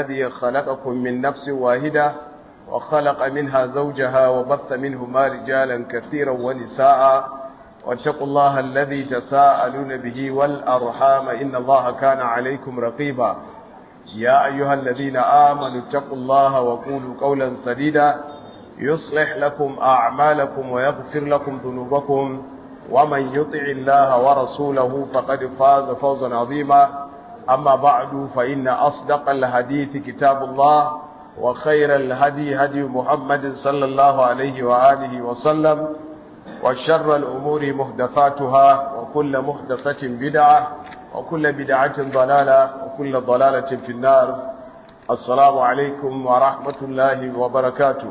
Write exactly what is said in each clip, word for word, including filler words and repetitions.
الذي خلقكم من نفس واحدة وخلق منها زوجها وبث منهما رجالا كثيرا ونساء واتقوا الله الذي تساءلون به والأرحام إن الله كان عليكم رقيبا يا أيها الذين آمنوا اتقوا الله وقولوا قولا سديدا يصلح لكم أعمالكم ويغفر لكم ذنوبكم ومن يطع الله ورسوله فقد فاز فوزا عظيما أما بعد فإن أصدق الحديث كتاب الله وخير الهدي هدي محمد صلى الله عليه وآله وسلم وشر الأمور محدثاتها وكل محدثة بدعة وكل بدعة ضلالة وكل ضلالة في النار. السلام عليكم ورحمة الله وبركاته.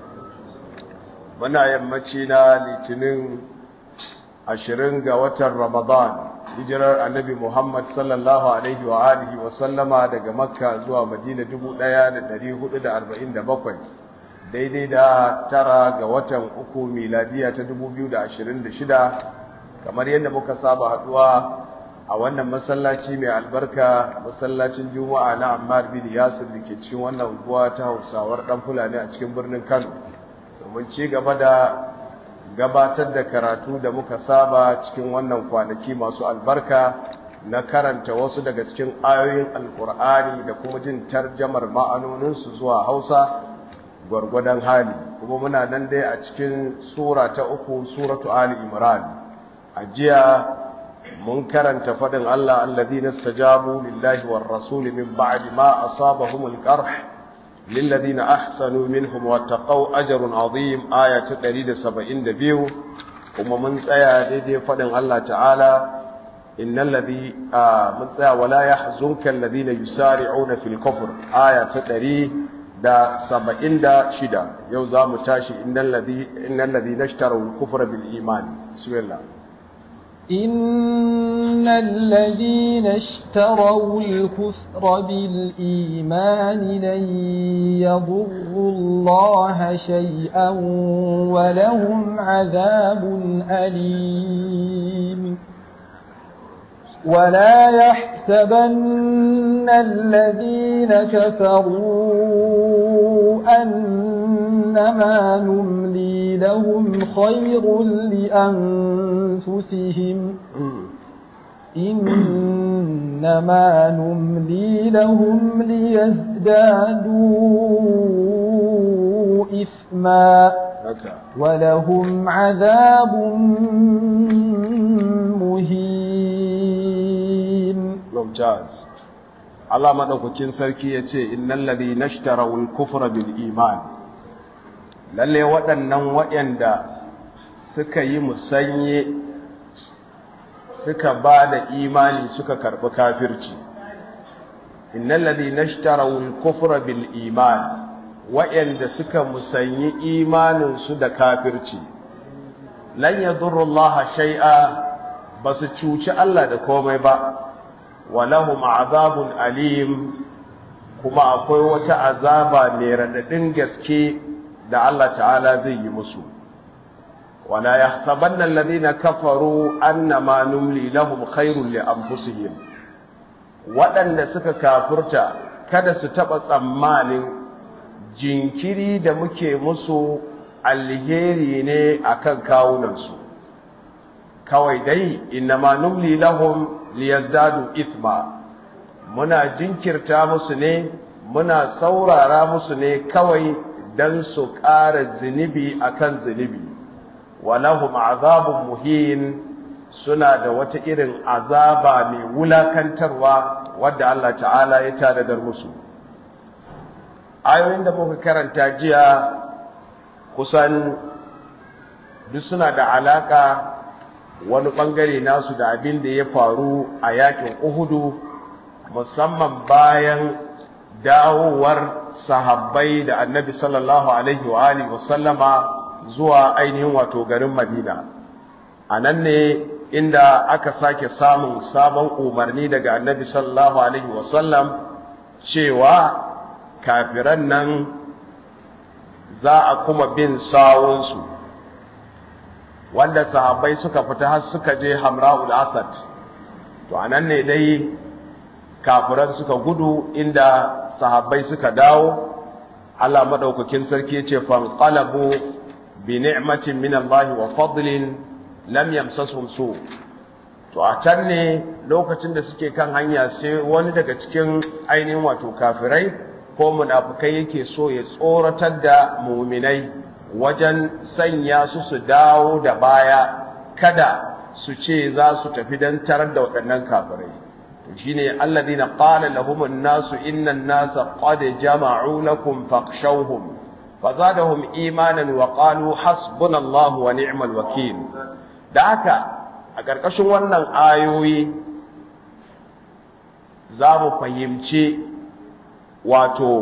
muna yammaci na litinin ashirin ga watan Ramadan hijirar annabi Muhammad sallallahu alaihi wa alihi wa sallama daga Makka zuwa Madina dubu ɗaya da ɗari hudu da arba'in da bakwai daidai da tara ga watan uku miladiya ta dubu biyu da ashirin da shida kamar yadda muka saba haduwa a wannan masallaci mai albarka masallacin Juma'a na Ammar bin Yasir da ke cikin wannan unguwa ta Hausawar dan Fulani a cikin birnin Kano domin ci gaba da gabatar da karatu da muka saba cikin wannan kwanaki masu albarka na karanta wasu daga cikin ayoyin alkur'ani da kuma jin tarjamar ma'anoninsu zuwa Hausa gwargwadon hali. Kuma muna nan dai a cikin sura ta uku, suratu Ali Imran. A jiya mun karanta fadin Allah alladhina istajabu lillahi war rasuli min ba'di ma asabahumul qarh للذين أحسنوا منهم واتقوا أجر عظيم آية تقريد سبعين دبيو وما من سيا دي فدن الله تعالى إن الذي آه من سيا ولا يحزنك الذين يسارعون في الكفر آية تقريد دا سبعين دا شدا يوزا متاشي إن الذي إن الذين اشتروا الكفر بالإيمان بسم الله إن الذين اشتروا الكفر بالإيمان لن يضروا الله شيئا ولهم عذاب أليم ولا يحسبن الذين كفروا أنما نملي لهم خير لأنفسهم إنما نملي لهم ليزدادوا إثما ولهم عذاب مهين. ممتاز. Allah madaukakin sarki yace innal ladhina ishtaraw al-kufra bil iman lalle waɗannan waɗanda suka yi musanye suka bada imani suka karbi kafirci innal ladhina ishtaraw al-kufra bil iman waɗanda suka musanyi imanin su da kafirci lan yadurru Allah shay'a basu cuci Allah da komai ba walahum azabun alim kuma akwai wata azaba mai radadin gaske da Allah ta'ala zai yi musu wala yahsabanna alladhina kafaru annama numli lahum khairul li anfusihim wadanda suka kafirta kada su taba tsammanin jinkiri da muke musu alheri ne akan kawunansu kawai dai innama numli lahum liyazdadu ithma muna jinkirta musu ne muna saurara musu ne kawai dan su ƙara zinubi akan zinubi walahum azabun muhin suna da wata irin azaba mai wulakantarwa wadda Allah ta'ala ya tanadar musu ayoyin da muka karanta jiya kusan duk suna da alaka wani bangare nasu da abin da ya faru a yakin Uhudu musamman bayan dawowar sahabbai da Annabi sallallahu alaihi wa alihi wasallama zuwa ainihin wato garin Madina anan ne inda aka sake samun sabon umarni daga Annabi sallallahu alaihi wasallam cewa kafiran nan za a kuma bin sawunsu wanda sahabbai suka fita har suka je Hamra'ul Asad to anan ne dai kafiran suka gudu inda sahabbai suka dawo Allah madaukakin sarki yace fanqalabu bi ni'matin min Allah wa fadlin lam yamsasuhum su to a can ne lokacin da suke kan hanya sai wani daga cikin ainihin wato kafirai ko munafikai yake so ya tsoratar da mu'minai wajen sanya su su dawo da baya kada su ce za su tafi dan tarar da waɗannan kafirai to shine alladhina qala lahum an-nasu inna an-nasa qad jama'u lakum fakhshawhum fazadahum imanan wa qalu hasbunallahu wa ni'mal wakeel da haka a ƙarƙashin wannan ayoyi za mu fahimci wato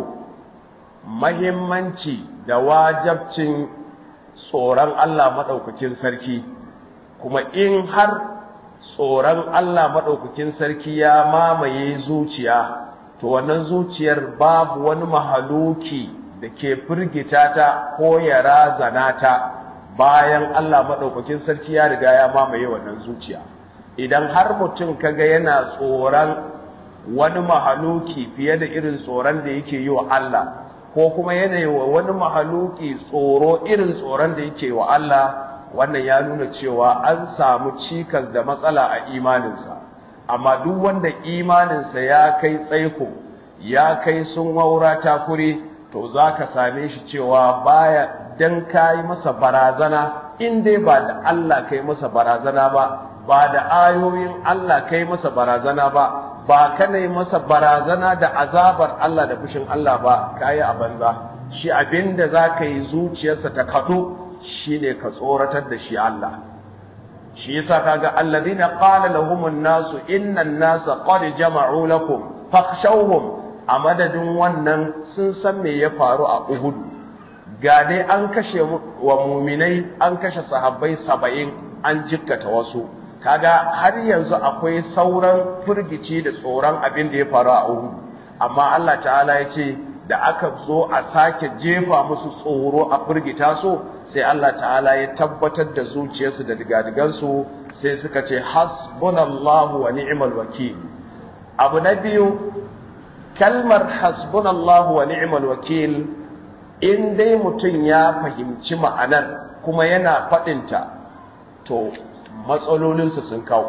mahimmanci da wajabcin tsoron Allah maɗaukakin sarki kuma in har tsoron Allah maɗaukakin sarki ya mamaye zuciya to wannan zuciyar babu wani mahaluki da ke firgita ta ko ya razana ta bayan Allah maɗaukakin sarki ya riga ya mamaye wannan zuciya idan har mutum kaga yana tsoron wani mahaluki fiye da irin tsoron da yake yi wa Allah ko kuma yana yi wa wani mahaluki tsoro irin tsoron da yake wa Allah wannan ya nuna cewa an samu cikas da matsala a imaninsa amma duk wanda imaninsa ya kai tsaiko ya kai sun waura takuri to za ka same shi cewa baya dan kai masa barazana in dai ba da Allah kai masa barazana ba ba da ayoyin Allah kai masa barazana ba ba kana yi masa barazana da azabar Allah da fushin Allah ba kai a banza shi abinda zaka yi zuciyarsa ta kado shine ka tsoratar da shi Allah shi yasa kaga alladhina qala lahumun nasu innan nasa qad jama'u lakum fakhshawhum a madadin wannan sun san me ya faru a Uhud ga dai an kashe wa muminai an kashe sahabbai saba'in an jikkata wasu kaga har yanzu akwai sauran furgici da tsoron abin da ya faru a Uhud amma Allah ta'ala ya ce da aka zo a sake jefa musu tsoro a furgita su sai Allah ta'ala ya tabbatar da zuciyarsu da digadigansu sai suka ce hasbunallahu wa ni'mal wakeel abu na biyu kalmar hasbunallahu wa ni'mal wakeel in dai mutum ya fahimci ma'anar kuma yana faɗinta to matsalolinsu sun kawo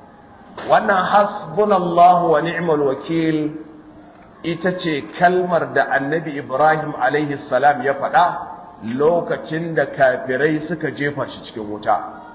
wannan hasbunallahu wa ni'mal wakeel ita ce kalmar da annabi Ibrahim alaihi salam ya faɗa lokacin da kafirai suka jefa shi cikin wuta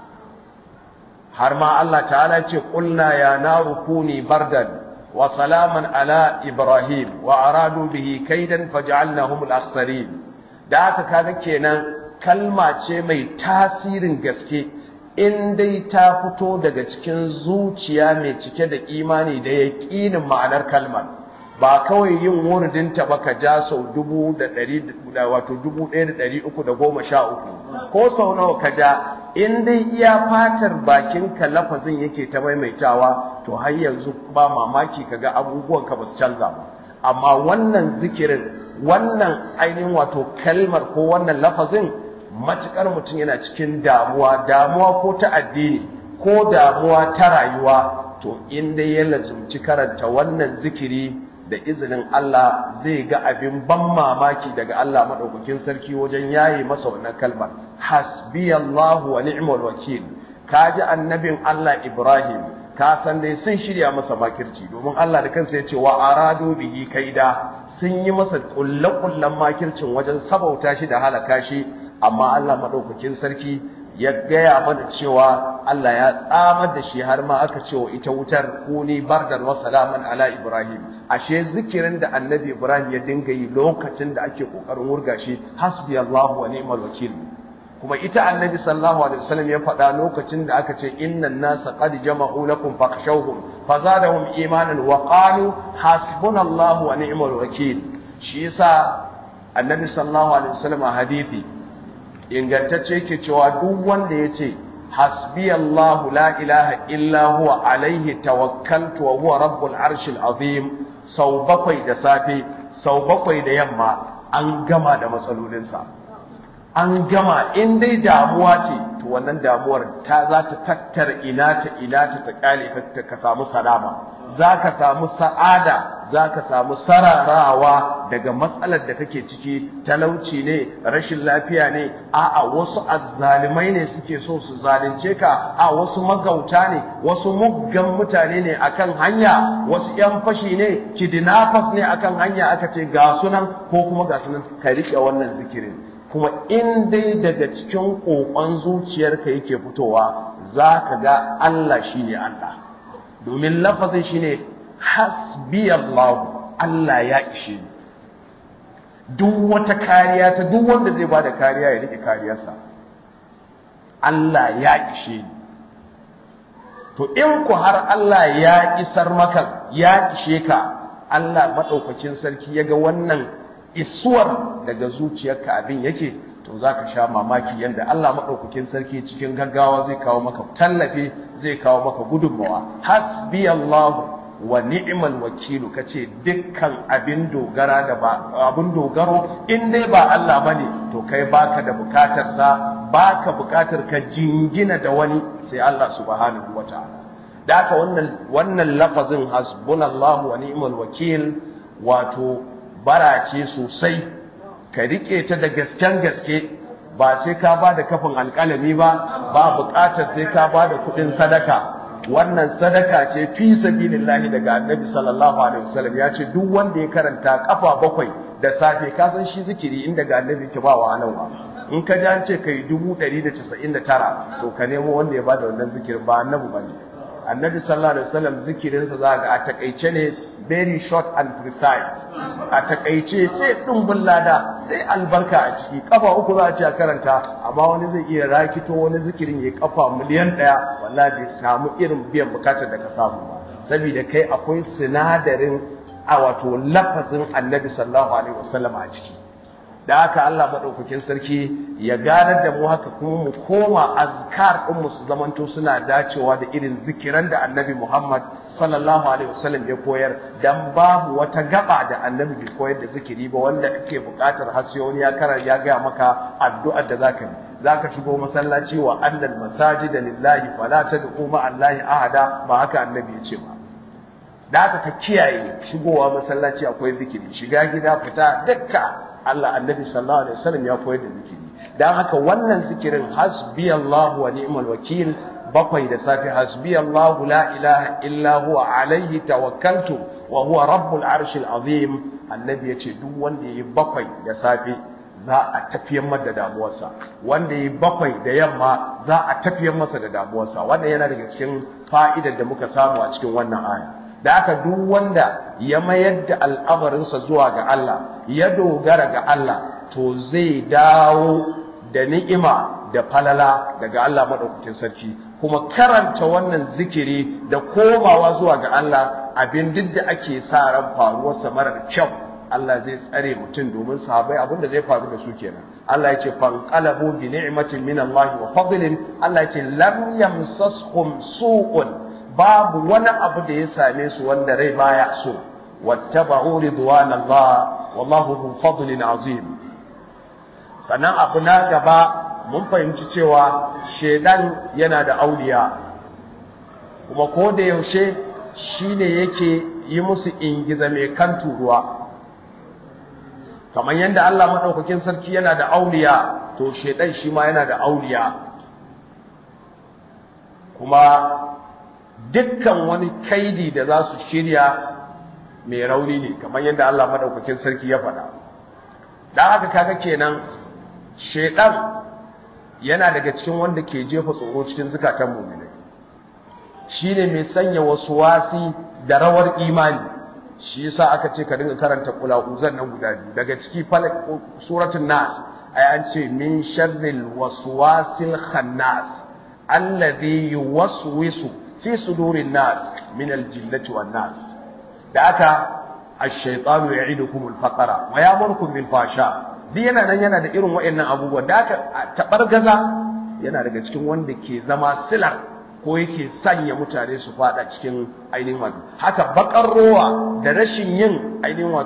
har ma Allah ta'ala ce qulna ya naru kuni bardan wa salaman ala Ibrahim wa aradu bihi kaidan faj'alnahum al-akhsarin da haka kaga kenan kalma ce mai tasirin gaske in dai ta fito daga cikin zuciya mai cike da imani da yaqinin ma'anar kalmar ba kawai yin wurdinta ba ka ja sau dubu da ɗari wato dubu ɗaya da ɗari uku da goma sha uku ko sau nawa ka ja in dai iya fatar bakinka lafazin yake ta maimaitawa to har yanzu ba mamaki ka ga abubuwan ka ba su canza ba amma wannan zikirin wannan ainihin wato kalmar ko wannan lafazin matukar mutum yana cikin damuwa damuwa ko ta addini ko damuwa ta rayuwa to in dai ya lazumci karanta wannan zikiri da izinin Allah zai ga abin ban mamaki daga Allah madaukakin sarki wajen yayi masa wannan kalmar hasbiyallahu wa ni'mal wakeel kaji annabin Allah Ibrahim ka san dai sun shirya masa makirci domin Allah da kansa ya ce wa aradu bihi kaida sun yi masa kullakullan makircin wajen sabauta shi da halaka shi amma Allah madaukakin sarki ya gaya mana cewa Allah ya tsamar da shi har ma aka ce wa ita wutar kuni bardan wa salaman ala Ibrahim ashe zikirin da annabi Ibrahim ya dinga yi lokacin da ake kokarin wurga shi hasbiyallahu wa ni'mal wakeel kuma ita annabi sallallahu alaihi wasallam ya faɗa lokacin da aka ce innan nasa qad jama'u lakum fakhshawhum fazadahum imanan wa qalu hasbunallahu wa ni'mal wakeel shi yasa annabi sallallahu alaihi wasallam a hadisi ingantacce yake cewa duk wanda yace hasbiyallahu la ilaha illa huwa alaihi tawakkaltu wa huwa rabbul arshil azim sau bakwai da safe sau bakwai da yamma an gama da matsalolinsa an gama in dai damuwa ce to wannan damuwar ta za ta tattara ina ta ina ta ta kale ka ka samu salama za ka samu sa'ada za ka samu sararawa daga matsalar da kake ciki talauci ne rashin lafiya ne a'a wasu azzalimai ne suke so su zalunce ka a wasu magauta ne wasu muggan mutane ne akan hanya wasu yan fashi ne kidnappers ne akan hanya aka ce ga sunan ko kuma ga sunan ka rike wannan zikirin kuma in dai daga cikin kokon zuciyarka yake fitowa zaka ga Allah shine Allah domin lafazin shine hasbi Allah Allah ya ishe ni duk wata kariya ta duk wanda zai bada kariya ya rike kariyarsa Allah ya ishe ni to in ku har Allah ya isar maka ya ishe ka Allah madaukakin sarki yaga wannan isuwar daga zuciyarka abin yake to zaka sha mamaki yanda Allah madaukakin sarki cikin gaggawa zai kawo maka tallafi zai kawo maka gudunmawa hasbi Allah wa ni'mal wakilu kace dukkan abin dogara da ba abin dogaro in dai ba Allah bane to kai baka da bukatar sa baka bukatar ka jingina da wani sai Allah subhanahu wataala da haka wannan wannan lafazin hasbunallahu wa ni'mal wakil wato barace sosai ka rike ta da gasken gaske ba sai ka ba da kafin alƙalami ba ba buƙatar sai ka ba da kuɗin sadaka wannan sadaka ce fi sabilillahi daga annabi sallallahu alaihi wasallam ya ce duk wanda ya karanta kafa bakwai da safe ka san shi zikiri inda ga annabi ke ba wa alawa in ka ji an ce kai dubu ɗari da casa'in da tara to ka nemo wanda ya ba da wannan zikirin ba annabi bane annabi sallallahu alaihi wasallam zikirinsa za ga a takaice ne very short and precise a takaice sai dumbin lada sai albarka a ciki kafa uku za a ce a karanta amma wani zai iya rakito wani zikirin ya kafa miliyan daya wallahi bai samu irin biyan bukatar da ka samu ba saboda kai akwai sinadarin a wato lafazin annabi sallallahu alaihi wasallam a ciki da haka Allah madaukakin sarki ya ganar da mu haka kuma mu koma azkar din mu su zamanto suna dacewa da irin zikiran da Annabi Muhammad sallallahu alaihi wasallam ya koyar dan babu wata gaba da Annabi bai koyar da zikiri ba wanda kake buƙatar har sai wani ya karar ya ga maka addu'ar da zaka yi zaka shigo masallaci wa annal masajida lillahi fala tad'u ma allahi ahada ba haka Annabi ya ce ba da haka ka kiyaye shigowa masallaci akwai zikiri shiga gida fita dukka Allah annabi sallallahu alaihi wasallam ya koyar da zikiri dan haka wannan zikirin hasbiyallahu wa ni'mal wakil bakwai da safi hasbiyallahu la ilaha illa huwa alaihi tawakkaltu wa huwa rabbul arshil azim annabi yace duk wanda yayi bakwai da safi za a tafiyar masa da damuwarsa wanda yayi bakwai da yamma za a tafiyar masa da damuwarsa wannan yana daga cikin fa'idar da muka samu a cikin wannan aya da aka duk wanda ya mayar da al'amarinsa zuwa ga Allah ya dogara ga Allah to zai dawo da ni'ima da falala daga Allah madaukakin sarki kuma karanta wannan zikiri da komawa zuwa ga Allah abin duk da ake sa ran faruwarsa marar kyau Allah zai tsare mutum domin sahabbai abinda zai faru da su kenan Allah ya ce fanqalabu bi ni'matin min Allah wa fadlin Allah ya ce lam yamsashum su'un babu wani abu da ya same su wanda rai baya so wattaba'u ridwanallah wallahu dhu fadlin azim sannan abu na gaba mun fahimci cewa shedan yana da auliya kuma ko da yaushe shine yake yi musu ingiza mai kan turuwa kamar yadda Allah madaukakin sarki yana da auliya to shedan shi ma yana da auliya kuma dukkan wani kaidi da za su shirya mai rauni ne kamar yadda Allah madaukakin sarki ya faɗa dan haka kaga kenan shedan yana daga cikin wanda ke jefa tsoro cikin zukatan mu'minai shine mai sanya waswasi da rawar imani shi yasa aka ce ka dinga karanta qulauzan nan guda biyu daga ciki falak suratul nas ai an ce min sharril waswasil khannas alladhi yuwaswisu fi sudurin nas min aljinnati wan nas da aka ash-shaytanu ya'idukum al-faqra wa ya'murukum bil fasha duk yana nan yana da irin wayannan abubuwa da aka tabargaza yana daga cikin wanda ke zama silar ko yake sanya mutane su fada cikin ainihin wato haka bakar rowa da rashin yin ainihin wato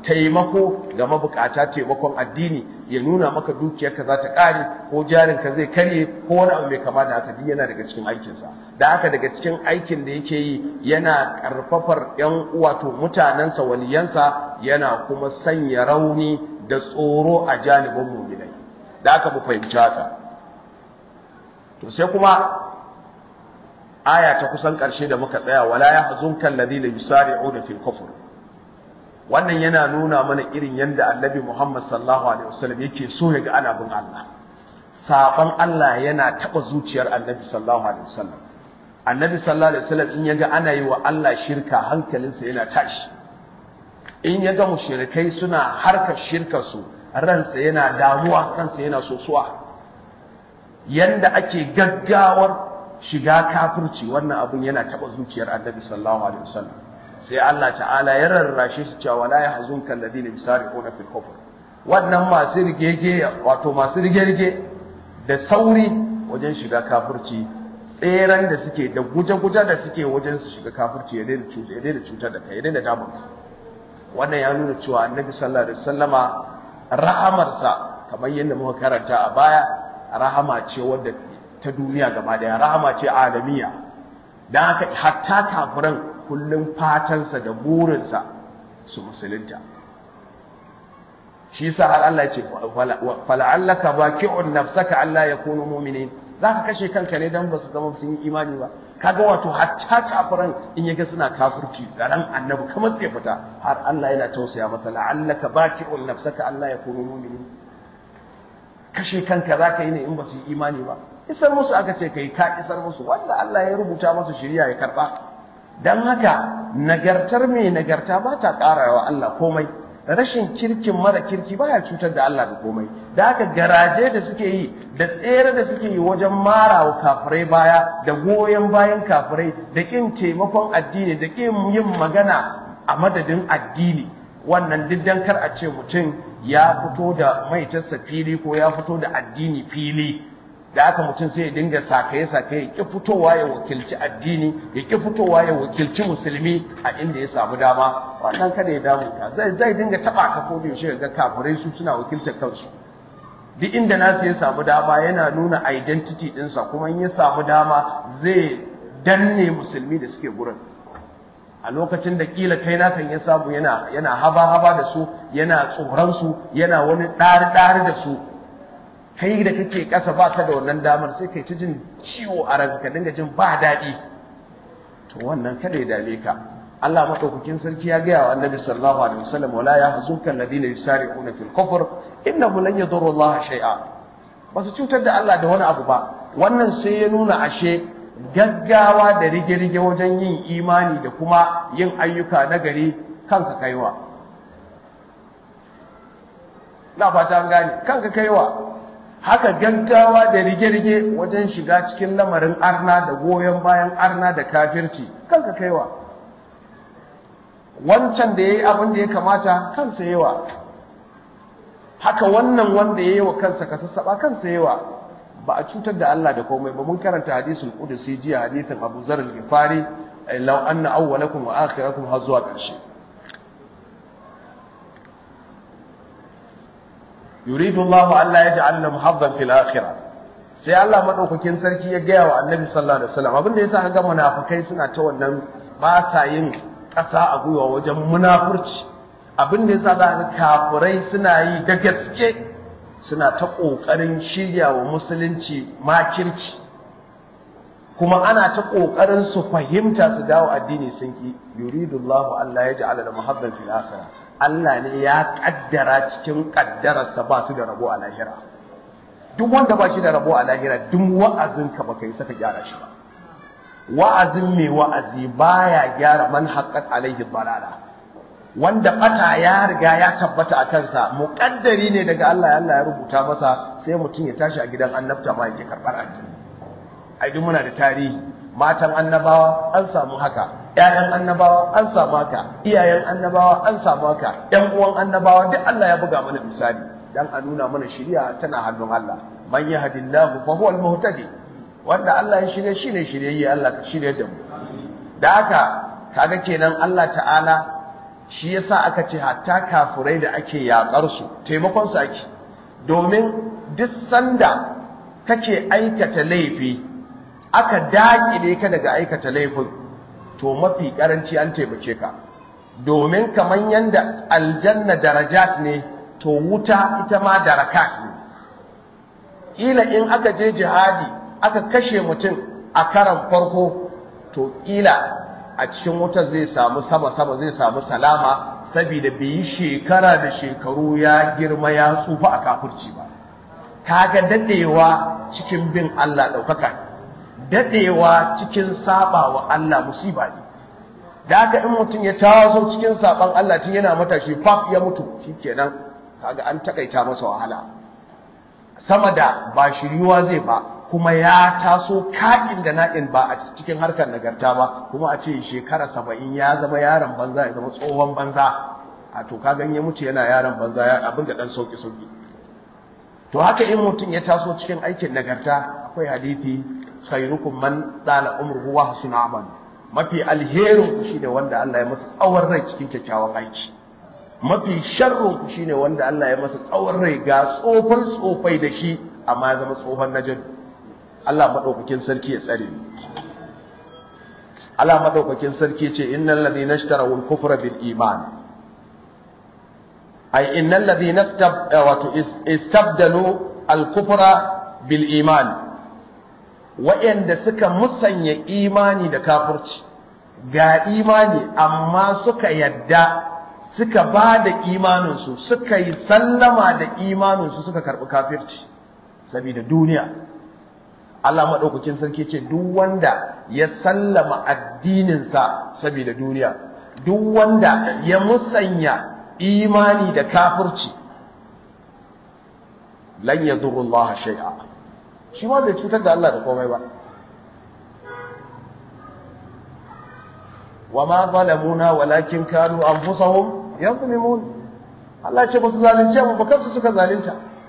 taimako ga mabukata, taimakon addini, ya nuna maka dukiyarka za ta kare ko jarinka zai karye ko wani abu mai kama da haka, duk yana daga cikin aikinsa. Da haka daga cikin aikin da yake yi yana karfafar yan wato mutanensa, waliyansa, yana kuma sanya rauni da tsoro a janibin mu'minai. Da haka mu fahimci haka. To sai kuma aya ta kusan ƙarshe da muka tsaya, wala yahzunka alladhina yusari'una fil kufr. Wannan yana nuna mana irin yanda Annabi Muhammad sallallahu alaihi wasallam yake so ya ga ana bin Allah. Saban Allah yana taba zuciyar Annabi sallallahu alaihi wasallam. Annabi sallallahu alaihi wasallam in yaga ana yi wa Allah shirka, hankalinsa yana tashi. In yaga mushrikai suna harkar shirkar su, ransa yana damuwa, ransa yana sosuwa. Yanda ake gaggawar shiga kafirci, wannan abun yana taba zuciyar Annabi sallallahu alaihi wasallam. Sai Allah ta'ala ya rarrashe shi cewa la yahzunka alladhina yusari'una fil kufr. Wannan masu rigege, wato masu rige-rige da sauri wajen shiga kafirci, tseren da suke da guje-guje da suke wajen su shiga kafirci, ya daina cutar, ya daina cutar da kai, ya daina damun ka. Wannan ya nuna cewa Annabi sallallahu alaihi wasallama rahamarsa, kamar yadda muka karanta a baya, rahama ce wadda ta duniya gaba daya, rahama ce alamiya. Dan haka hatta kafiran kullum fatansa da burinsa su musulunta. Shi yasa har Allah ya ce fala'allaka baqi'un nafsaka alla yakunu mu'minin. Zaka kashe kanka ne dan basu zama sun yi imani ba. Kaga wato hatta kafiran in yaga suna kafirci ran Annabi kamar sai fita, har Allah yana tausaya masa, la'allaka baqi'un nafsaka alla yakunu mu'minin. Kashe kanka zaka yi ne in basu yi imani ba. Isar musu aka ce kai, ka isar musu, wanda Allah ya rubuta masa shari'a ya karba. Dan haka nagartar mai nagarta ba ta ƙarawa Allah komai, rashin kirkin mara kirki baya cutar da Allah da komai. Da haka garaje da suke yi da tsere da suke yi wajen marawa kafirai baya da goyen bayan kafirai da kin taimakon addini da kin yin magana a madadin addini, wannan diddan kar a ce mutum ya fito da maitarsa fili ko ya fito da addini fili. Da aka mutum sai ya dinga sakaye-sakaye, ya ƙi fitowa ya wakilci addini, ya ƙi fitowa ya wakilci musulmi a inda ya samu dama, wannan kada ya damu ka, zai zai dinga taɓa ka ko da yaushe ga kafirai su suna wakiltar kansu. Duk inda nasu ya samu dama yana nuna identity ɗinsa, kuma in ya samu dama zai danne musulmi da suke gurin. A lokacin da kila kai na kan ya samu yana yana haba-haba da su, yana tsoron su, yana wani ɗari-ɗari da su. Kai da kake ƙasa ba ka da wannan damar, sai kai ta jin ciwo a ranka, dinga jin ba daɗi. To wannan kada ya dame ka. Allah madaukakin sarki ya gaya wa Annabi sallallahu alaihi wasallam, wala yahzunka alladhina yusari'una fil kufr innahu lan yadurru Allah shay'a. Ba su cutar da Allah da wani abu ba. Wannan sai ya nuna ashe gaggawa da rige-rige wajen yin imani da kuma yin ayyuka nagari kanka kaiwa. Na fata an gane, kanka kaiwa. Haka gaggawa da rige-rige wajen shiga cikin lamarin arna da goyon bayan arna da kafirci, kanka kaiwa. Wancan da ya yi abin da ya kamata kansa yawa. Haka wannan wanda ya yi wa kansa ka sassaɓa kansa yawa. Ba a cutar da Allah da komai ba. Mun karanta hadisul qudusi jiya, hadisin Abu Zar al-Ghifari, law anna awwalakum wa akhirakum har zuwa ƙarshe. yuridu Allah an la yaj'al lahum haddan fil akhirah. Sai Allah madaukakin sarki ya gaya wa Annabi sallallahu alaihi wasallam abinda yasa kaga munafikai suna ta wannan ba sa yin ƙasa a gwiwa wajen munafurci, abinda yasa za ka kafirai suna yi da gaske, suna ta kokarin shirya wa musulunci makirci, kuma ana ta kokarin su fahimta su dawo addini sun ki. yuridu Allah an la yaj'al lahum haddan fil akhirah. Allah ne ya kaddara cikin kaddararsa ba su da rabo a lahira. Duk wanda ba shi da rabo a lahira, duk wa'azinka ba ka yi saka gyara shi ba. Wa'azin mai wa'azi baya gyara man haqqat alaihi dalala. Wanda bata ya riga ya tabbata a kansa, muƙaddari ne daga Allah, Allah ya rubuta masa, sai mutum ya tashi a gidan annabta ma yake karɓar addini. Ai duk muna da tarihi, matan annabawa an samu haka, ƴaƴan annabawa an samu haka, iyayen annabawa an samu haka, ƴan uwan annabawa duk Allah ya buga mana misali dan a nuna mana shari'a tana hannun Allah. Man yahdillahu fa huwa al-muhtadi. Wanda Allah ya shirye shine shiryayye, Allah ka shirye da mu. Da haka kaga kenan Allah ta'ala shi yasa aka ce hatta kafirai da ake yakar su taimakon su ake, domin duk sanda kake aikata laifi aka dakile ka daga aikata laifin to mafi karanci an taimake ka, domin kaman yanda aljanna darajat ne to wuta ita ma darakat ne. Ila in aka je jihadi aka kashe mutum a karan farko to ila a cikin wutar zai samu sama-sama, zai samu salama, saboda bai yi shekara da shekaru ya girma ya tsufa a kafirci ba. Kaga dadewa cikin bin Allah daukaka, dadewa cikin saba wa Allah musiba ne. Da haka in mutum ya taso cikin saban Allah tun yana matashi faf ya mutu, shikenan kaga an takaita masa wahala. Sama da ba shiriwa zai ba, kuma ya taso ka'in da na'in ba a cikin harkar nagarta ba, kuma a ce shekara saba'in ya zama yaron banza, ya zama tsohon banza, a to ka ganye mutu yana yaron banza, ya abin da dan sauki sauki. To haka in mutum ya taso cikin aikin nagarta, akwai hadisi khairukum man dala umruhu wa hasuna amal, mafi alherin ku shine wanda Allah ya masa tsawon rai cikin kyakkyawan aiki, mafi sharrin ku shine wanda Allah ya masa tsawon rai ga tsofan tsofai da shi amma ya zama tsohon najin. Allah madaukakin sarki ya tsare mu. Allah madaukakin sarki ce innal ladhina ishtaraw al-kufra bil iman, ay innal ladhina istabdalu al-kufra bil iman, wa'anda suka musanya imani da kafirci. Ga imani amma suka yadda, suka ba da imaninsu, suka yi sallama da imaninsu, suka karɓi kafirci saboda duniya. Allah maɗaukakin sarki ce duk wanda ya sallama addininsa saboda duniya, duk wanda ya musanya imani da kafirci, lan yadurru Allah shay'a, shi ma bai cutar da Allah da komai ba. wa ma zalamuna walakin kanu anfusahum yadhlimun, Allah ce ba su zalunce mu ba, kansu suka zalunta.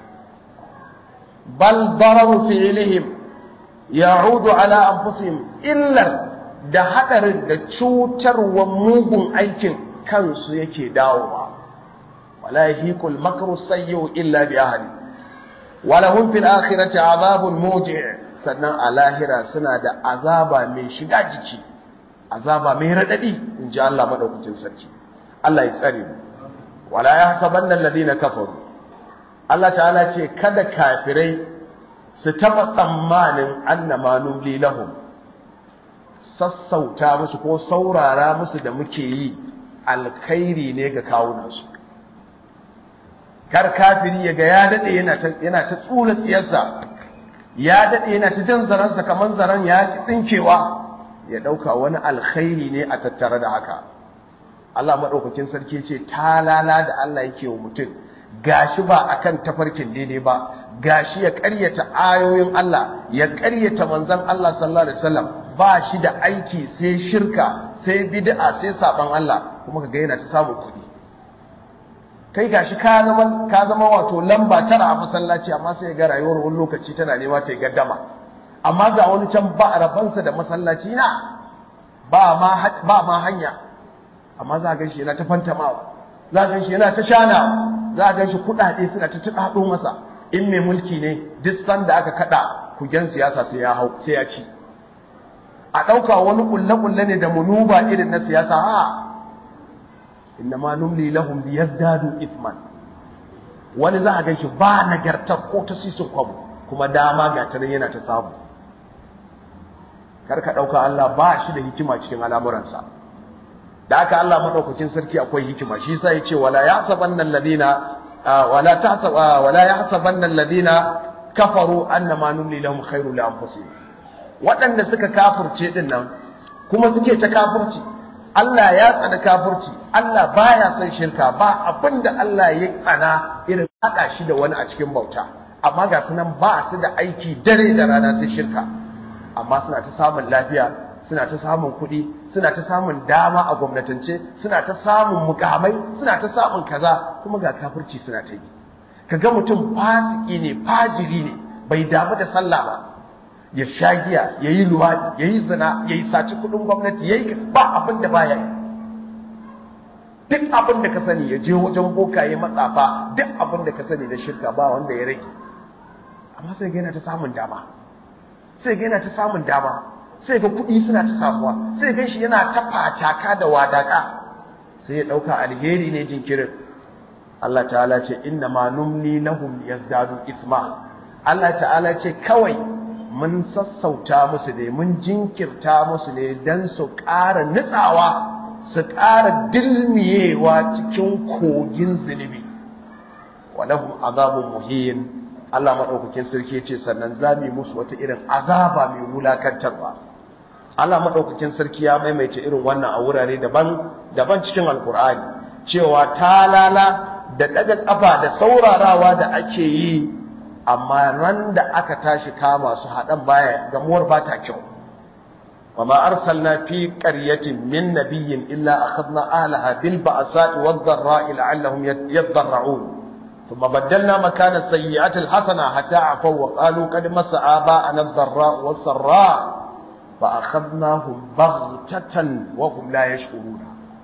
Bal dararu fi'lihim ya'udu ala anfusihim, illa da hadarin da cutarwa mugun aikin kansu yake dawowa. wala yahiqul makru sayyi'u illa bi ahli wa lahum fil akhirati azabun muji', sannan a lahira suna da azaba mai shiga jiki, azaba mai radadi, inji Allah madaukakin sarki. Allah ya tsare mu. wala yahsabanna alladhina kafaru, Allah ta'ala ce kada kafirai su taba tsammanin annama numli lahum, sassauta musu ko saurara musu da muke yi alkhairi ne ga kawunansu. Kar kafiri ya ga ya dade yana ta yana ta tsura tsiyarsa, ya dade yana ta jan zaransa kaman zaran ya ki tsinkewa, ya dauka wani alkhairi ne a tattare da haka. Allah madaukakin sarki ce talala da Allah yake wa mutum, gashi ba akan tafarkin daidai ba, gashi ya ƙaryata ayoyin Allah, ya ƙaryata manzon Allah sallallahu alaihi wasallam, ba shi da aiki sai shirka, sai bid'a, sai saban Allah, kuma kaga yana ta samu kuɗi. Kai gashi ka zama ka zama wato lamba tara a masallaci, amma sai ga rayuwar wani lokaci tana nema ta gaddama. Amma ga wani can ba rabansa da masallaci na ba ma ba ma hanya, amma za ga shi yana ta fantamawa, za ga shi yana ta shana, za ga shi kuɗaɗe suna ta tuɗaɗo masa. In mai mulki ne duk sanda aka kada kugen siyasa sai ya hau sai ya ci. A ɗauka wani ƙulle-ƙulle ne da munuba irin na siyasa, ha inna ma numli lahum liyazdadu ithman. Wani za a gan shi ba nagartar ko ta sisin kwabo, kuma dama ga ta yana ta samu. Kar ka ɗauka Allah ba shi da hikima cikin al'amuransa. Da aka Allah madaukakin sarki akwai hikima, shi yasa yace wala yahsabanna alladhina wala tahsab wala yahsabanna alladhina kafaru annama numli lahum khairu li anfusihim. Waɗanda suka kafirce din nan kuma suke ta kafirci, Allah ya tsana kafirci, Allah baya son shirka, ba abinda Allah ya tsana irin hada shi da wani a cikin bauta, amma ga sunan ba su da aiki dare da rana sai shirka, amma suna ta samun lafiya, suna ta samun kuɗi, suna ta samun dama a gwamnatance, suna ta samun mukamai, suna ta samun kaza, kuma ga kafirci suna ta yi. Kaga mutum fasiki ne, fajiri ne, bai damu da sallah ba, ya sha giya, ya yi luwaɗi, ya yi zina, ya yi saci kuɗin gwamnati, ya yi ba abin da baya yi. duk abin da ka sani ya je wajen bokaye matsafa, duk abin da ka sani da shirka ba wanda ya rage. Amma sai ga yana ta samun dama, sai ga yana ta samun dama, sai ga kuɗi suna ta samuwa, sai ga shi yana ta facaka da wadaka, sai ya ɗauka alheri ne jinkirin. Allah ta'ala ce inna ma numli lahum yazdadu ithma. Allah ta'ala ce kawai mun sassauta musu ne, mun jinkirta musu ne dan su ƙara nutsawa, su ƙara dilmiyewa cikin kogin zunubi. Wa lahum azabun muhin. Allah madaukakin sarki ce sannan zamu musu wata irin azaba mai wulakantarwa. Allah madaukakin sarki ya maimaita irin wannan a wurare daban daban cikin Alkur'ani, cewa talala da daga kafa da saurarawa da ake yi, amma ran da aka tashi kama su hadan baya gamuwar ba ta kyau. wama arsalna fi qaryatin min nabiyyin illa akhadna ahlaha bil ba'sa'i wad dharra'i la'allahum yadarra'un thumma baddalna makana as-sayyi'ati al-hasana hatta 'afaw wa qalu qad massa aba'ana ad-dharra'u was-sarra'u fa akhadnahum baghtatan wa hum la yash'urun.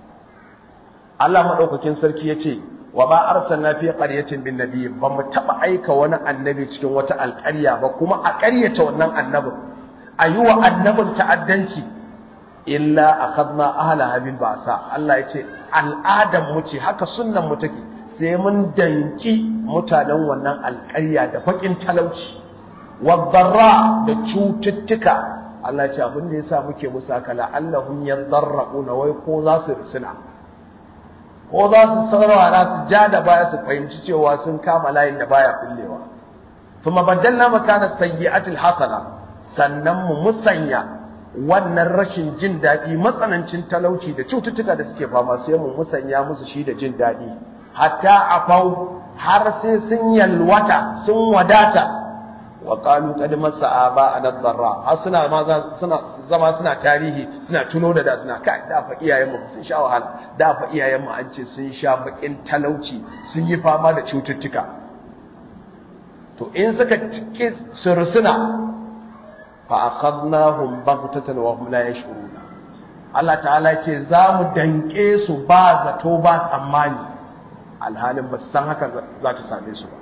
Allah madaukakin sarki yace wa ba arsalna fi qaryatin bin nabiy, ba mu taba aika wani annabi cikin wata alƙarya ba kuma a ƙaryata wannan annabin, ayuwa annabin ta'addanci, illa akhadna ahlaha bil ba'sa. Allah yace al'adam mu ce, haka sunnan mu take, sai mun danki mutanen wannan alƙarya da bakin talauci, wadarra da cututtuka. Allah yace abin da yasa muke musu haka la'allahum yadarruna, wai ko za su risina, ko za su saurara su ja da baya su fahimci cewa sun kama layin da baya kullewa. Kuma baddalna makana sayyi'atil hasana, sannan mu musanya wannan rashin jin daɗi, matsanancin talauci da cututtuka da suke fama, sai mu musanya musu shi da jin daɗi, hatta afau, har sai sun yalwata sun wadata. Wa qalu qad massa aba an-dharra, har suna ma suna zama suna tarihi, suna tuno da da suna kai da fa iyayen mu sun sha wahala, da fa iyayen mu an ce sun sha bakin talauci, sun yi fama da cututtuka. To in suka tike sursuna fa akhadnahum baghtatan wa hum la yash'urun. Allah ta'ala ce za mu danke su ba zato ba tsammani, alhalin ba san haka za ta same su ba.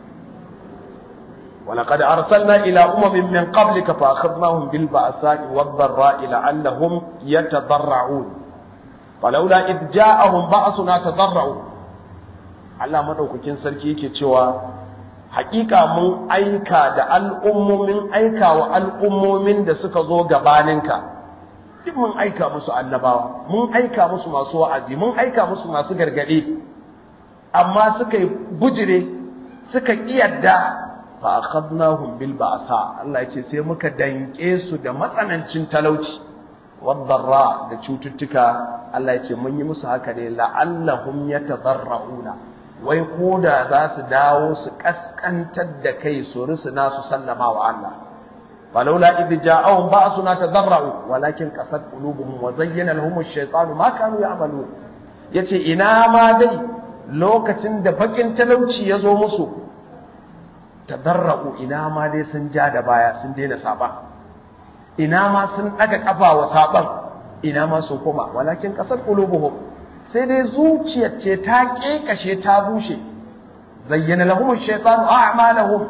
ولقد أرسلنا إلى أمم من قبلك فأخذناهم بالبأساء والضراء لعلهم يتضرعون فلولا إذ جاءهم بأسنا تضرعوا. Allah madaukakin sarki yake cewa hakika mun aika da al'ummomin aika wa al'ummomin da suka zo gabaninka, duk mun aika musu annabawa, mun aika musu masu wa'azi, mun aika musu masu gargadi, amma suka yi bujire, suka kiyarda. Fa akhadnahum bil ba'sa, Allah yace sai muka danke su da matsanancin talauci, wadarra da cututtuka. Allah yace mun yi musu haka ne la'allahum yatadarrauna, wai koda za su dawo su kaskantar da kai su rusuna su sallama wa Allah. falaula idh ja'ahum ba'suna tadarra'u walakin qasat qulubuhum wa zayyana lahum ash-shaytanu ma kanu ya'malun. Yace ina ma dai lokacin da bakin talauci ya zo musu, tadarra'u, ina ma dai sun ja da baya sun daina saba, ina ma sun daga kafa wa saban, ina ma sun koma, walakin kasar qulubuhum, sai dai zuciyar ce ta kekashe ta bushe. zayyana lahum ash-shaytanu a'malahum,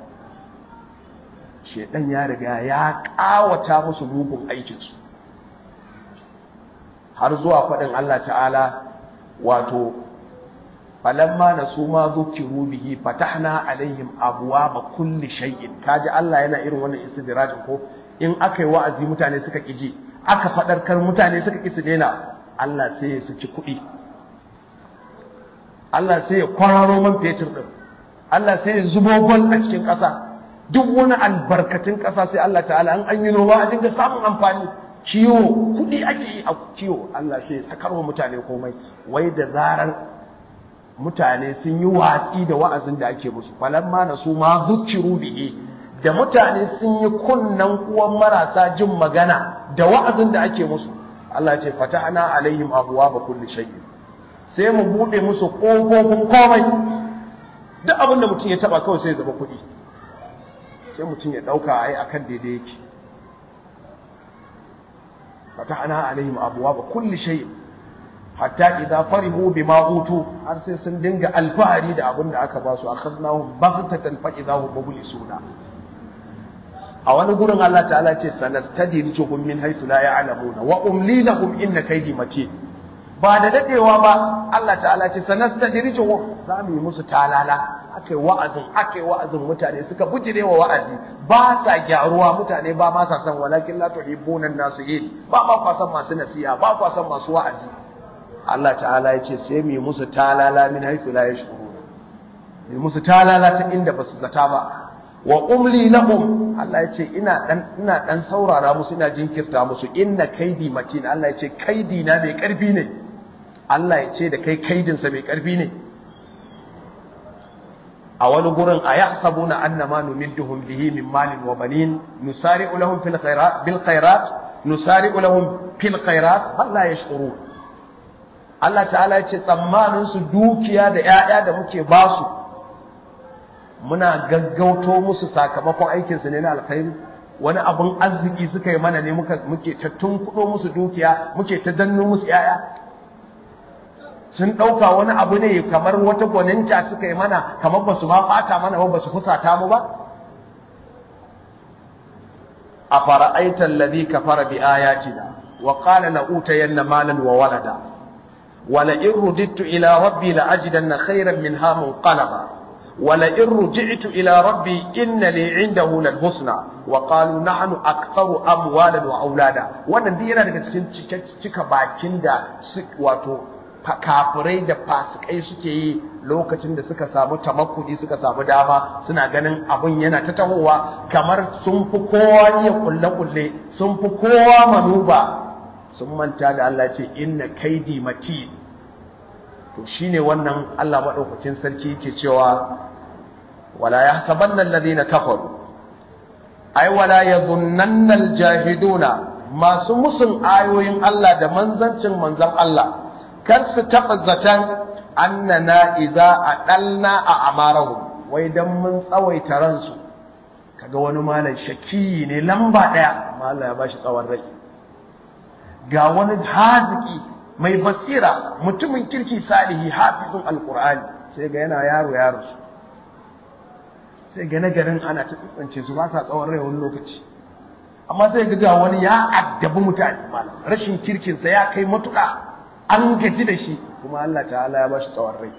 shedan ya riga ya kawata musu mugun aikin su, har zuwa fadin Allah ta'ala, wato falamma nasu ma dhukiru bihi fatahna alaihim abwaaba kulli shay'in. Kaji Allah yana irin wannan istidrajin ko, in akai wa'azi mutane suka kiji, aka fadarkar mutane suka ki su daina, Allah sai ya saki kuɗi, Allah sai ya kwararo man fetur din, Allah sai ya zubo gol a cikin ƙasa, duk wani albarkatun ƙasa sai Allah ta'ala an an yi noma a dinga samun amfani, kiwo kuɗi ake yi a kiwo, Allah sai ya sakarwa mutane komai. Wai da zarar mutane sun yi watsi da wa'azin da ake musu, falamma nasu ma zukiru bihi, da mutane sun yi kunnan uwan marasa jin magana da wa'azin da ake musu, Allah ce fatahna alaihim abwaaba kulli shay'in, sai mu bude musu kofofin komai. Duk abin da mutum ya taba kawai sai ya zama kuɗi, sai mutum ya dauka ai akan daidai yake. fatahna alaihim abwaaba kulli shay'in hatta idza farihu bima utu har sai sun dinga alfahari da abin da aka ba su akhadnahum baghtatan fa idza hum mublisuna. a wani gurin Allah ta'ala ce sanastadrijuhum min haythu la ya'lamuna wa umli lahum inna kaydi matin. ba da dadewa ba Allah ta'ala ce sanastadrijuhum za mu yi musu talala. akai wa'azin akai wa'azin mutane suka bujirewa wa'azi ba sa gyaruwa mutane ba ma sa san walakin la tuhibbuna an-nasihin ba ba kwa san masu nasiha ba kwa san masu wa'azi. Allah ta'ala ya ce sai mu yi musu talala min haythu la yashurun, mu yi musu talala ta inda basu zata ba. wa umli lahum Allah ya ce ina dan ina dan saurara musu ina jinkirta musu inna kaidi matin. Allah ya ce kaidi na mai karfi ne. Allah ya ce da kai kaidin sa mai karfi ne. a wani gurin ayahsabuna annama numidduhum bihi min malin wa banin nusari'u lahum fil khairat bil khairat nusari'u lahum fil khairat bal la yashkurun. Allah ta'ala ya ce tsammanin su dukiya da ƴaƴa da muke ba su muna gaggauto musu sakamakon aikin su ne na alkhairi. wani abun arziki suka yi mana ne muka muke ta tunkudo musu dukiya muke ta danno musu ƴaƴa. sun dauka wani abu ne kamar wata gwaninta suka yi mana kamar basu ma fata mana ba basu fusata mu ba. afara'aita alladhi kafara bi ayatina wa qala la utayanna malan wa walada ولئن رددت إلى ربي لأجدن خيرا منها منقلبا ولئن رجعت إلى ربي إن لي عنده للحسنى وقالوا نحن أكثر أموالا وأولادا. wannan dai yana daga cikin cika bakin da wato kafirai da fasikai suke yi lokacin da suka samu tamakkudi suka samu dama suna ganin abun yana ta tahowa kamar sun fi kowa iya kulle-kulle sun fi kowa manuba sun manta da Allah ce inna kaidi matin. to shine wannan Allah madaukakin sarki yake cewa wala yahsabanna alladhina kafaru ay wala yadhunnanna aljahiduna masu musun ayoyin Allah da manzancin manzon Allah kar su taba zatan annana iza adalna a amarahum wai dan mun tsawaita ransu. kaga wani malam shaki ne lamba daya amma Allah ya bashi tsawon rai. ga wani haziki mai basira mutumin kirki salihi hafizun alqur'ani sai ga yana yaro yaro su sai ga nagarin ana ta tsitsance su ba sa tsawon rai wani lokaci amma sai ga wani ya addabi mutane malam rashin kirkin sa ya kai matuƙa an gaji da shi kuma Allah ta'ala ya bashi tsawon rai.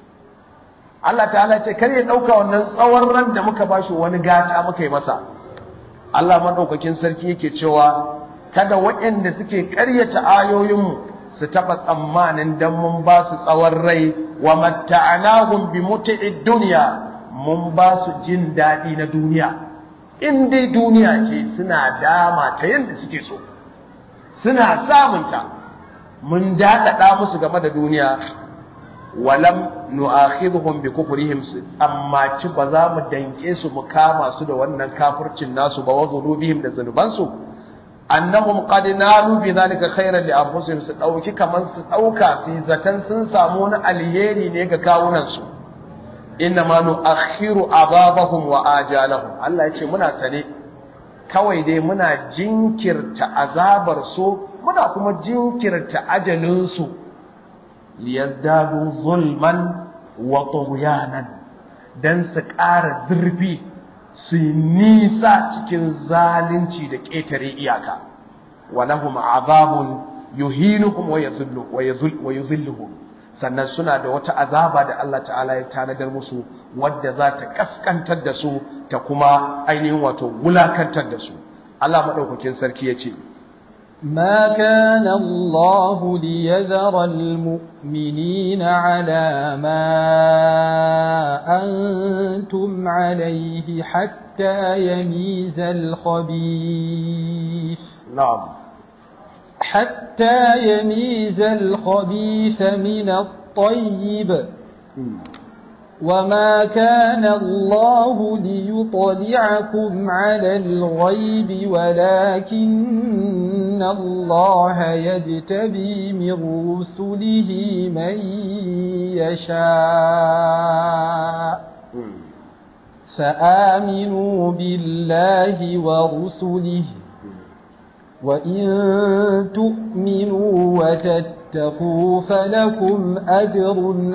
Allah ta'ala ya ce kar ya dauka wannan tsawon ran da muka bashi wani gata muka yi masa. Allah madaukakin sarki yake cewa kada waɗanda suke ƙaryata ayoyinmu su taɓa tsammanin dan mun ba su tsawon rai wa matta'anahum bi mut'id dunya mun ba su jin daɗi na duniya. in dai duniya ce suna dama ta yanda suke so suna samunta mun daɗaɗa musu game da duniya walam nu'akhidhum bi kufrihim amma ci ba za mu danke su mu kama su da wannan kafircin nasu ba wa dhunubihim da zanubansu annahum qad nalu bi dhalika khairan li anfusihim su dauki kaman su dauka su zatan sun samu wani alheri ne ga kawunan su inna ma nu'akhiru adabahum wa ajalahum Allah ya ce muna sane kawai dai muna jinkirta azabar su muna kuma jinkirta ajalin su liyazdadu zulman wa tughyanan dan su ƙara zurfi su nisa cikin zalunci da ƙetare iyaka wa lahum azabun yuhinuhum wa yadhillu wa yudhilluhum sannan suna da wata azaba da Allah ta'ala ya tanadar musu wadda za ta kaskantar da su ta kuma ainihin wato wulakantar da su. Allah madaukakin sarki ya ce ما كان الله ليذر المؤمنين على ما أنتم عليه حتى يميز الخبيث نعم حتى يميز الخبيث من الطيب وما كان الله ليطلعكم على الغيب ولكن الله يجتبي من رسله من يشاء فآمنوا بالله ورسله وإن تؤمنوا وتتقوا وتتقوا فلكم أجر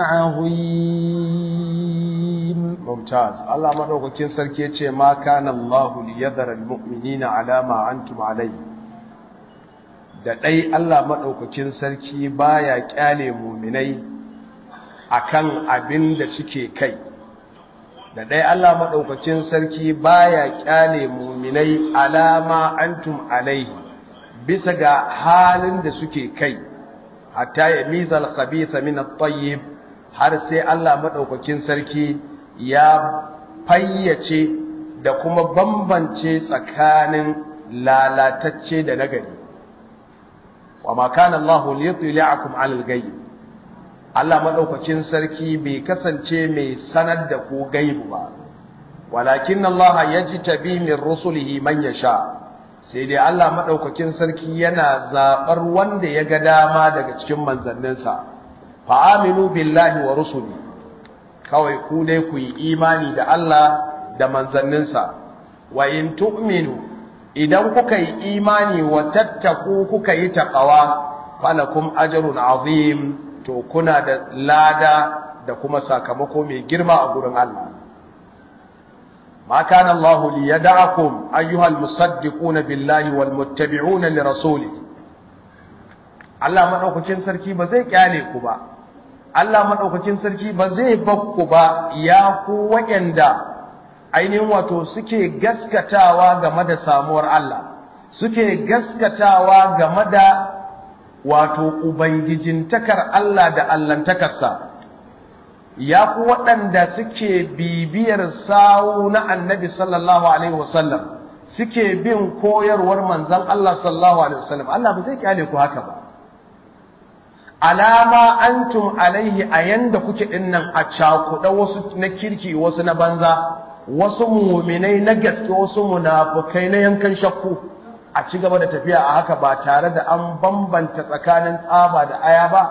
عظيم. ممتاز. الله مدوكين سركي yace ma kana Allahu liyadhara almu'minina ala ma antum alayhi. Da dai Allah madaukakin sarki baya kyale mu'minai akan abin da suke kai. Da dai Allah madaukakin sarki baya kyale mu'minai ala ma antum alayhi bisa ga halin da suke kai. Hatta yamiza al-khabitha min at-tayyib, har sai Allah madaukakin sarki ya fayyace da kuma bambance tsakanin lalatacce da nagari. Wa ma kana Allahu liyutli'akum 'alal ghaib, Allah madaukakin sarki bai kasance mai sanar da ku gaibu ba, walakin Allah yajtabi min rusulihi man yasha, sai dai Allah madaukakin sarki yana zabar wanda ya ga dama daga cikin manzanninsa. Fa aminu billahi wa rusuli, kawai ku dai ku yi imani da Allah da manzanninsa. Wa in tu'minu, idan kuka yi imani wa tattaku kuka yi taqwa, falakum ajrun azim, to kuna da lada da kuma sakamako mai girma a gurin Allah. Ma kana Allah liyad'akum ayyuhal musaddiquna billahi wal muttabi'una li rasuli. Allah madaukakin sarki ba zai kyale ku ba. Allah madaukakin sarki ba zai bakku ba, ya ku wayanda ainihin wato suke gaskatawa game da samuwar Allah, suke gaskatawa game da wato ubangijintakar Allah da allantakarsa, ya ku waɗanda suke bibiyar sawu na annabi sallallahu alaihi wasallam, suke bin koyarwar manzon Allah sallallahu alaihi wasallam. Allah ba zai kyale ku haka ba. Alama antum alaihi, a yanda kuke dinnan a cakuɗa, wasu na kirki wasu na banza, wasu muminai na gaske wasu munafukai na yankan shakku, a ci gaba da tafiya a haka ba tare da an bambanta tsakanin tsaba da aya ba,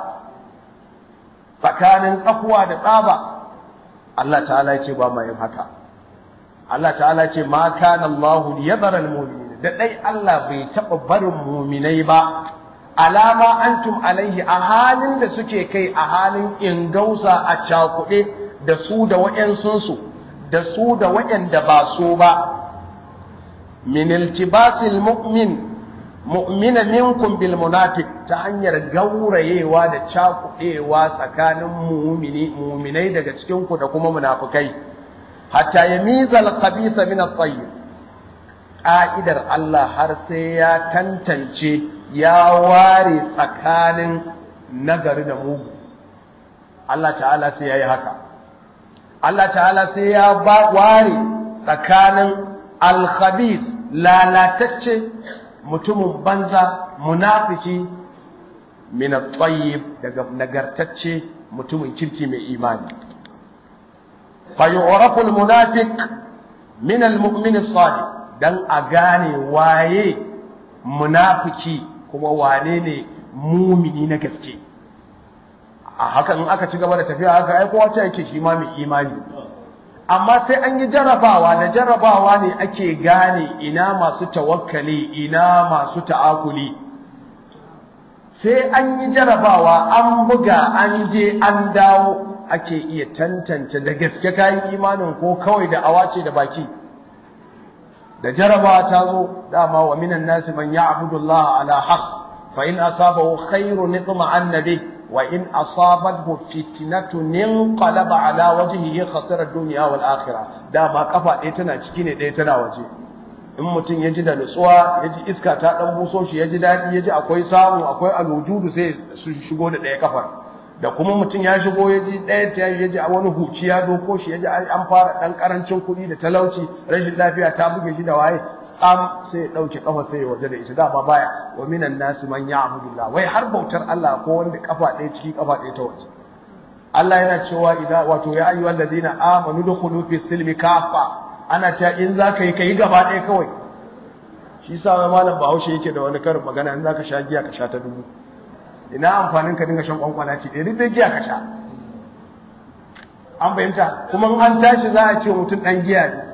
tsakanin tsakuwa da tsaba. Allah ta'ala ya ce ba ma yin haka. Allah ta'ala ce ma kana Allahu liyadhara almu'minin, da dai Allah bai taba barin mu'minai ba alama antum alaihi, a halin da suke kai, a halin ingausa a cakuɗe da su da wayansunsu, da su da wayanda ba su ba. Min iltibasil mu'min mu'mina minkum bil munafiq, ta hanyar gaurayewa da cakuɗewa tsakanin mu'mini mu'minai daga cikin ku da kuma munafikai, hatta yamiza al khabitha min at tayyib. Ka'idar Allah har sai ya tantance, ya ware tsakanin nagari da mugu. Allah ta'ala sai ya yi haka. Allah ta'ala sai ya ware tsakanin al-khabith, lalatacce, mutumin banza, munafiki, min at-tayyib, daga nagartacce, mutumin kirki mai imani. Fa yu'rafu al-munafiq min al-mu'min as-sadiq, dan a gane waye munafiki kuma wane ne mumini na gaske. A haka in aka ci gaba da tafiya haka, ai kowa ce yake shi ma mai imani. Amma sai an yi jarabawa, da jarabawa ne ake gane ina masu tawakkali, ina masu ta'akuli. Sai an yi jarabawa, an buga, an je an dawo, ake iya tantance da gaske kayan imanin ko kawai da awace da baki. Da jarabawa ta zo, dama wa minan nasi man ya'budu Allah ala haqq, fa in asabahu khairun itma'anna bih, wa in asabathu fitnatun inqalaba ala wajhihi khasira ad-dunya wal akhirah. Dama kafa ɗaya tana ciki ne, ɗaya tana waje. In mutum ya ji da nutsuwa, ya ji iska ta ɗan buso shi, ya ji daɗi, ya ji akwai samu, akwai alwujudu, sai su shigo da ɗaya kafar. Da kuma mutum ya shigo, ya ji ɗaya ta ya ji a wani huci ya doko shi, ya ji an fara ɗan ƙarancin kuɗi da talauci, rashin lafiya ta buge shi da waye, tsam sai ya ɗauke kafa sai ya waje da ita. Dama baya wa minan nasi man ya'budullah, wai har bautar Allah ko wanda kafa ɗaya ciki kafa ɗaya ta waje. Allah yana cewa idan wato ya ayyuhal ladina amanu dukhulu fi silmi kafa, ana cewa in zaka yi kai gaba ɗaya kawai. Shi sa mai malam Bahaushe yake da wani karin magana, in zaka sha giya ka sha ta dubu. Ina amfanin ka dinga shan kwankwala ce ɗaya duk giya ka sha. An fahimta, kuma an tashi za a ce mutum ɗan giya ne.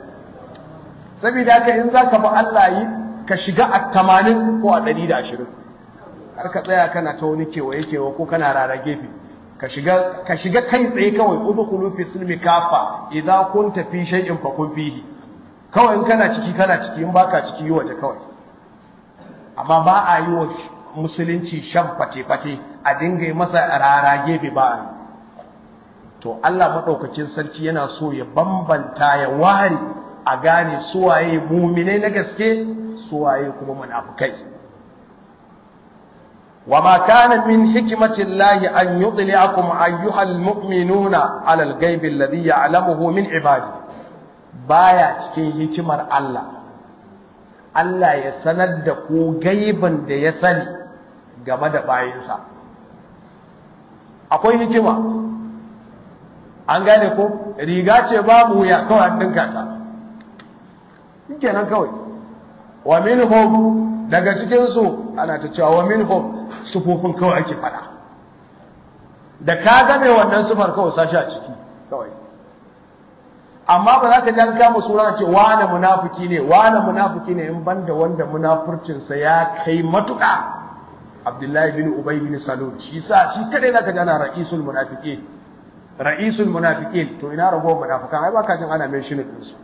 Saboda haka in zaka ba Allah yi ka shiga a tamanin ko a ɗari da ashirin. har ka tsaya kana ta wani kewaye kewa ko kana rara gefe ka shiga ka shiga kai tsaye kawai udkhulu fi silmi kafa idza kunta fi shay'in fa kun fihi kawai in kana ciki kana ciki in baka ciki yi waje kawai amma ba a yi wa musulunci shan fate-fate a dinga yi masa rara gefe ba a yi to Allah maɗaukakin sarki yana so ya bambanta ya ware a gane suwaye muminai na gaske suwaye kuma munafukai wa ma kana min hikmatillahi an yudli'akum ayyuhal mu'minuna 'ala al-ghaibi alladhi ya'lamuhu min ibadi baya cikin hikimar Allah Allah ya sanar da ku gaiban da ya sani game da bayinsa akwai hikima an gane ko riga ce babu wuya kawai an dinka ta kenan kawai wa minhum daga cikin su ana ta cewa wa minhum sufofin kawai ake fada da ka ga mai wannan sufar kawai sashi a ciki kawai amma ba za ka ji an kama suna ce wane munafiki ne wane munafiki ne in banda wanda munafurcinsa ya kai matuƙa Abdullahi bin Ubay bin Salul shi sa shi kadai zaka ji ana ra'isul munafiqin ra'isul munafiqin to ina rago munafikan ai baka jin ana mai shine din su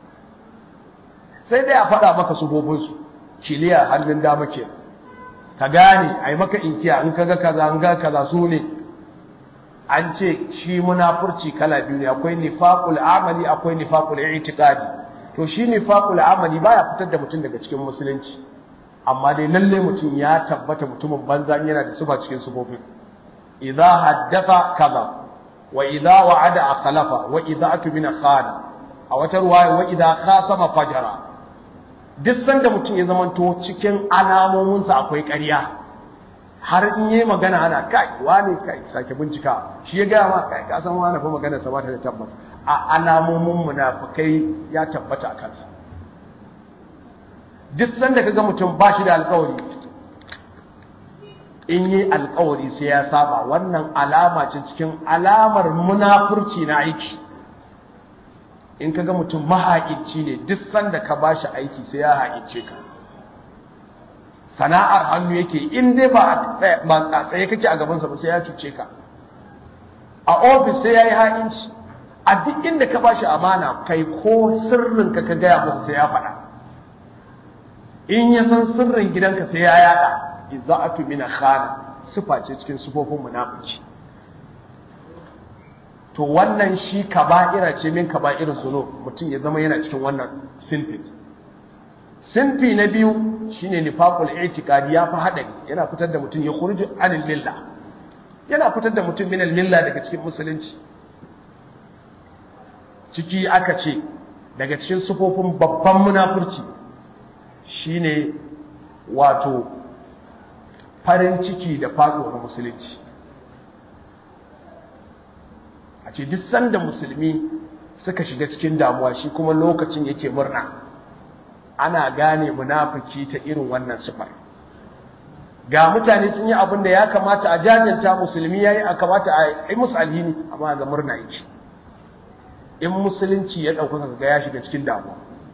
sai dai a faɗa maka sufofin su kiliya hannun dama ke ka gane ai maka inkiya in kaga kaza an ga kaza su ne an ce shi munafurci kala biyu ne akwai nifaqul amali akwai nifaqul i'tiqadi to shi nifaqul amali baya fitar da mutum daga cikin musulunci amma dai lalle mutum ya tabbata mutumin banza yana da sifa cikin sifofin idza haddatha kaza wa idza wa'ada akhlafa wa idza atmina khana a wata ruwaya wa idza khasama fajara duk sanda mutum ya zamanto cikin alamominsa akwai ƙarya har in yi magana ana kai wane kai sake bincika shi ya gaya ma kai ka san wani fa magana sa bata da tabbas a alamomin munafikai ya tabbata a kansa duk sanda kaga mutum ba shi da alƙawari in yi alƙawari sai ya saba wannan alama ce cikin alamar munafurci na aiki in kaga mutum mahaƙinci ne duk sanda ka bashi aiki sai ya haƙince ka sana'ar hannu yake in dai ba ba tsaye kake a gabansa ba sai ya cuce ka a ofis sai ya yi ha'inci a duk inda ka bashi amana kai ko sirrin ka ka gaya masa sai ya faɗa in ya san sirrin gidanka sai ya yada izza'atu min khana sifa ce cikin sifofin munafiki to wannan shi kaba'ira ce min kaba'ir zunub mutum ya zama yana cikin wannan sinfi sinfi na biyu shine nifaqul i'tiqadi ya fi hadari yana fitar da mutum ya khuruju anil milla yana fitar da mutum min al milla daga cikin musulunci ciki aka ce daga cikin sifofin babban munafurci shine wato farin ciki da faduwar musulunci a ce duk sanda musulmi suka shiga cikin damuwa shi kuma lokacin yake murna ana gane munafiki ta irin wannan sifar ga mutane sun yi abin da ya kamata a jajanta musulmi yayi a kamata a yi musu alhini amma ga murna yake in musulunci ya dauka kaga ya shiga cikin damuwa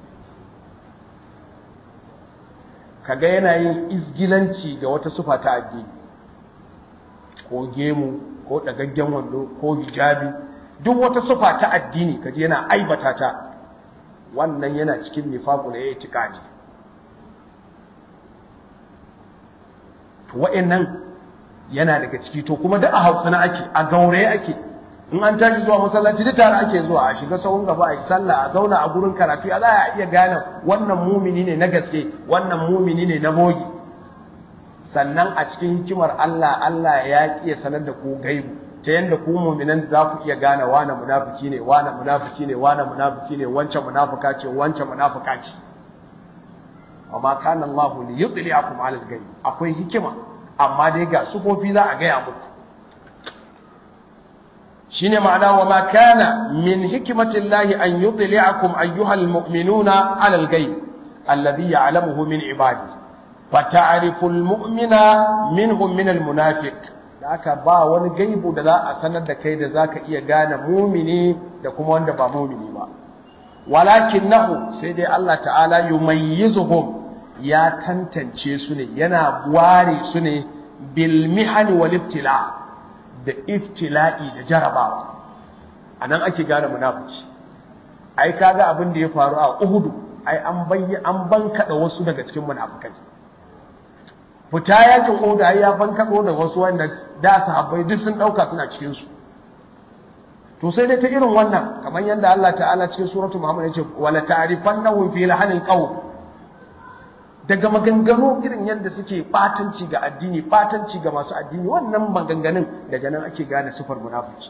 kaga yana yin izgilanci ga wata sifa ta addini ko gemu ko dagaggen wando ko hijabi duk wata sifa ta addini kaje yana aibata ta wannan yana cikin nifaqul i'tiqadi to wa'annan yana daga ciki to kuma da a hausana ake a gauraye ake in an tashi zuwa masallaci duk tare ake zuwa a shiga sahun gaba a yi sallah a zauna a gurin karatu ya za a iya gane wannan mumini ne na gaske wannan mumini ne na bogi sannan a cikin hikimar Allah Allah ya kiya sanar da ku gaibu ta yanda ku mu'minan za ku iya gane wane munafiki ne wane munafiki ne wane munafiki ne wancan munafika ce wancan munafika ce amma kana Allah li yudli'akum 'ala al-ghaib akwai hikima amma dai ga sufofi za a gaya muku shine ma'ana wa ma kana min hikmatillahi an yudli'akum ayyuhal mu'minuna 'ala al-ghaib alladhi ya'lamuhu min ibadi fata'rifu al-mu'mina minhum min al-munafiq da aka ba wani gaibu da za a sanar da kai da zaka iya gane mu'mini da kuma wanda ba mu'mini ba walakinahu sai dai Allah ta'ala yumayyizuhum ya tantance su ne yana ware su ne bil mihani wal ibtila da ibtila'i da jarabawa anan ake gane munafiki. ai kaga abin da ya faru a Uhud ai an bayyi an bankada wasu daga cikin munafikai. Fita yakin Uhud ai ya bankado da wasu wanda da sahabbai duk sun dauka suna cikin su. To sai dai ta irin wannan kamar yanda Allah ta'ala cikin suratul Muhammad yace wala ta'rifannahu fi lahanil qawl, daga maganganu irin yanda suke batanci ga addini, batanci ga masu addini, wannan maganganun daga nan ake gane sifar munafiki.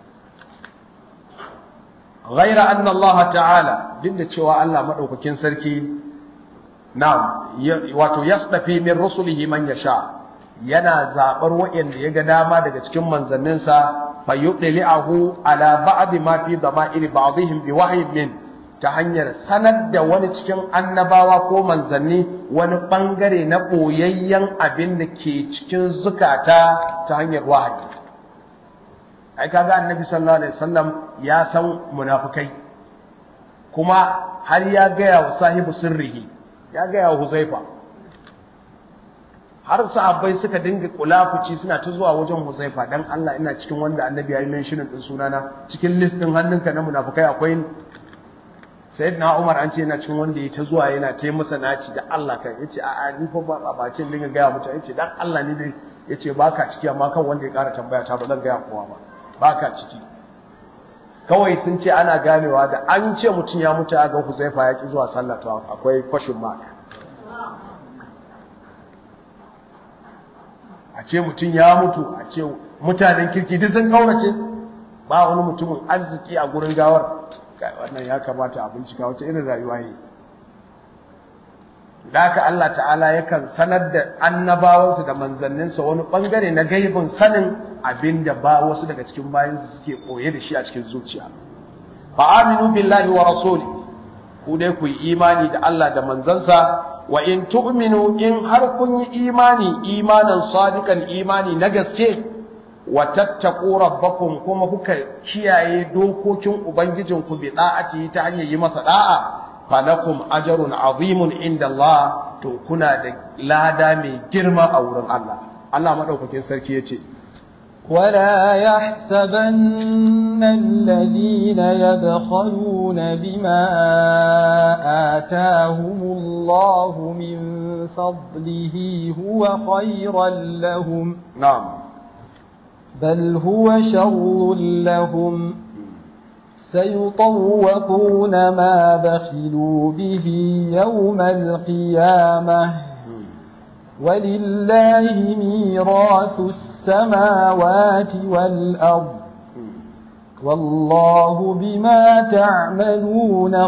غير أن الله تعالى duk cewa Allah madaukakin sarki na'am wato yasdafi min rusulihi man yasha, yana zabar wa'anda yaga dama daga cikin manzanninsa fayudli'ahu ala ba'd ma fi dama'ir ba'dihim bi wahyin min, ta hanyar sanar da wani cikin annabawa ko manzanni wani bangare na boyayyen abin da ke cikin zukata ta hanyar wahayi. ai kaga annabi sallallahu alaihi wasallam ya san munafikai, kuma har ya gaya wa sahibu sirrihi, ya gaya wa Huzaifa, har sahabbai suka dinga kulafuci suna ta zuwa wajen Huzaifa, dan Allah ina cikin wanda annabi ya yi mention din sunana cikin list din hannunka na munafikai akwai sayyidina Umar, an ce yana cikin wanda ya ta zuwa yana ta masa naci da Allah kan yace a a ni fa ba ba ce dinga gaya mutane, yace dan Allah ni dai yace baka ciki, amma kan wanda ya ƙara tambaya ta ba zan gaya kowa ba, baka ciki. Kawai sun ce ana ganewa da an ce mutum ya mutu a ga Huzaifa ya ki zuwa sallah, to akwai question mark. A ce mutum ya mutu, a ce mutanen kirki duk sun kaurace, ba wani mutumin arziki a gurin gawar, wannan ya kamata a bincika wace irin rayuwa yi. Da haka Allah ta'ala yakan sanar da annabawansu da manzanninsa wani bangare na gaibin sanin abinda ba wasu daga cikin bayansu suke koye da shi a cikin zuciya. Fa aminu billahi wa rasuli, ku dai ku yi imani da Allah da manzansa, wa in tu'minu in har kun yi imani imanan sadiqan imani na gaske, wa tattaqu rabbakum kuma kuka kiyaye dokokin ubangijinku bi da'ati ta hanyar yi masa da'a, falakum ajrun azimun inda Allah, to kuna da lada mai girma a wurin Allah. Allah madaukakin sarki yace ولا يحسبن الذين يبخلون بما آتاهم الله من فضله هو خيرا لهم، نعم، بل هو شر لهم، سيطوقون ما بخلوا به يوم القيامة، ولله ميراث السماوات والأرض، والله بما تعملون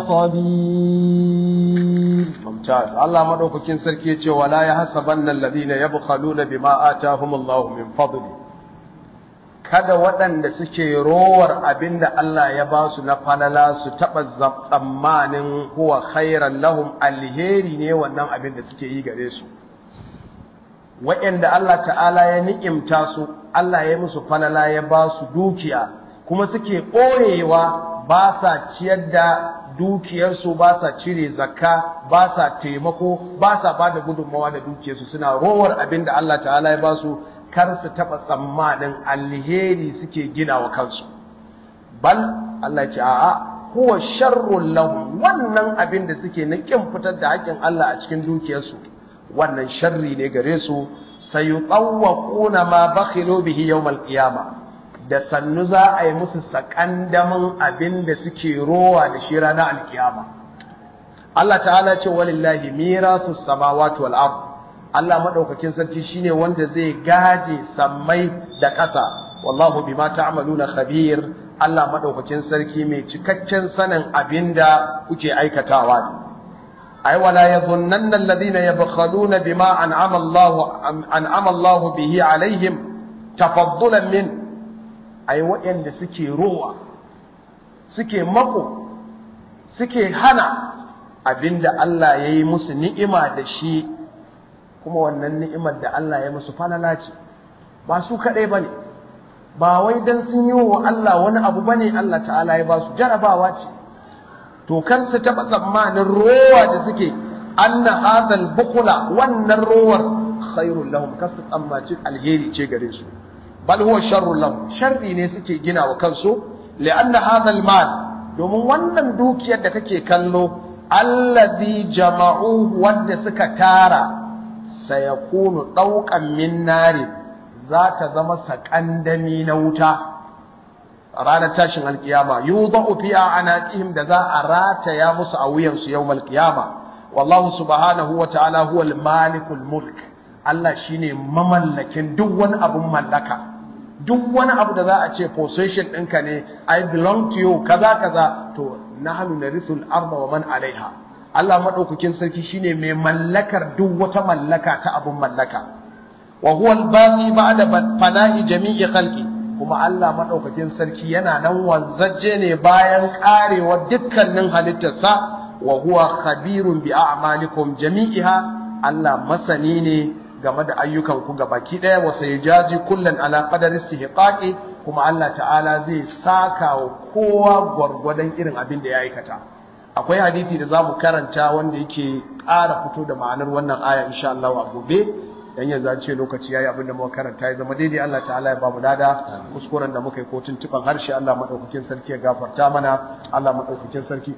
خبير. ممتاز. الله مدوكين سركي يقول ولا يحسبن الذين يبخلون بما آتاهم الله من فضله، kada waɗanda suke rowar abinda Allah ya ba su na falala su taɓa tsammanin huwa khairan lahum, alheri ne wannan abin da suke yi gare su. Waɗanda Allah ta'ala ya ni'imta su, Allah ya musu falala ya ba su dukiya, kuma suke ɓoyewa ba sa ciyar da dukiyarsu, ba sa cire zakka, ba sa taimako, ba sa ba da gudunmawa da dukiyarsu, suna rowar abinda Allah ta'ala ya ba su, kar su taɓa tsammanin alheri suke gina wa kansu. Bal Allah ce a'a huwa sharrun lahum, wannan abin da suke na kin fitar da haƙƙin Allah a cikin dukiyarsu, wannan sharri ne gare su. Sayutawwaquna ma bakhilu bihi yawmal qiyama, da sannu za a yi musu sakandamin abin da suke rowa da shi ranar alkiyama. Allah ta'ala ce walillahi mirathus samawati wal ard, Allah madaukakin sarki shine wanda zai gaje sammai da ƙasa. Wallahu bima ta'maluna khabir, Allah madaukakin sarki mai cikakken sanin abinda kuke aikatawa ne. Ai wala yadhunnanna alladhina yabkhaluna bima an'ama Allah an'ama Allah bihi alaihim tafaddulan min, ai waɗanda suke rowa, suke mako, suke hana abinda Allah yayi musu ni'ima da shi, kuma wannan ni'imar da Allah ya musu falala ce, ba su kaɗai ba ne, ba wai don sun yi wa Allah wani abu ba ne Allah ta'ala ya ba su, jarabawa ce. To kan su taɓa tsammanin rowa da suke, anna hadal bukula, wannan rowar khairul lahum kasu tsammaci alheri ce gare su bal huwa sharrul lahum sharri ne suke gina wa kansu li'anna hadha al-mal domin wannan dukiyar da kake kallo allazi jama'u wanda suka tara sayakunu dauqan min nari za ta zama sakandami na wuta ranar tashin alkiyama yudau fi anaqihim da za a rataya musu a wuyansu yawmal qiyama wallahu subhanahu wa ta'ala huwal malikul mulk Allah shine mamallakin duk wani abun mallaka duk wani abu da za a ce possession ɗinka ne I belong to you kaza kaza to nahnu narithul arda wa man alaiha Allah madaukakin sarki shine mai mallakar duk wata mallaka ta abun mallaka wa huwal baqi ba'da fana'i jami'i khalqi kuma Allah madaukakin sarki yana nan wanzaje ne bayan karewa dukkanin halittarsa wa huwa khabirun bi a'malikum jami'iha Allah masani ne game da ayyukan ku gabaki daya wa sayjazi kullan ala qadari istihqaqi kuma Allah ta'ala zai saka wa kowa gwargwadon irin abin da ya aikata akwai hadisi da zamu karanta wanda yake ƙara fito da ma'anar wannan aya insha Allah a gobe dan yanzu an ce lokaci yayi abin da muka karanta ya zama daidai Allah ta'ala ya ba mu dada kuskuren da muka yi ko tuntuban harshe Allah madaukakin sarki ya gafarta mana Allah madaukakin sarki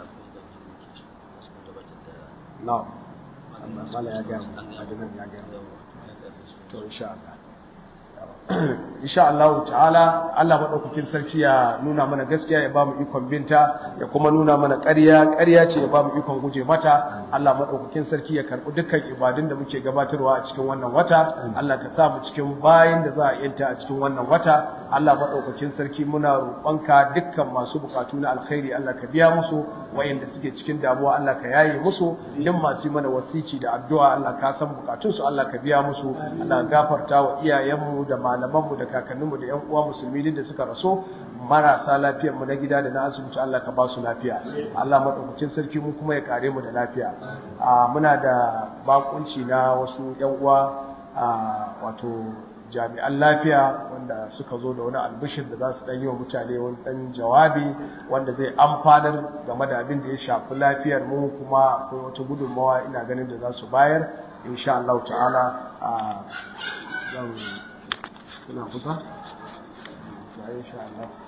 na'am Allah mala ya ga adinan ya ga to insha Allah insha Allah ta'ala Allah madaukakin sarki ya nuna mana gaskiya ya bamu ikon binta ya kuma nuna mana ƙarya ƙarya ce ya bamu ikon guje mata Allah madaukakin sarki ya karɓi dukkan ibadun da muke gabatarwa a cikin wannan wata Allah ka sa mu cikin bayin da za a yanta a cikin wannan wata Allah madaukakin sarki muna roƙonka dukkan masu bukatu na alkhairi Allah ka biya musu wayanda suke cikin damuwa Allah ka yaye musu idan masu mana wasici da addu'a Allah ka san bukatun su Allah ka biya musu Allah gafarta wa iyayenmu da malamanmu da kakanninmu da ƴan uwa musulmi da suka raso marasa lafiyar mu na gida da na asibiti Allah ka ba su lafiya Allah madaukakin sarki mu kuma ya kare mu da lafiya muna da bakunci na wasu ƴan uwa wato jami'an lafiya wanda suka zo da wani albishir da za su dan yi wa mutane wani dan jawabi wanda zai amfanar game da abin da ya shafi lafiyar mu kuma akwai wata gudunmawa ina ganin da za su bayar insha Allah ta'ala zan suna kusa? insha Allah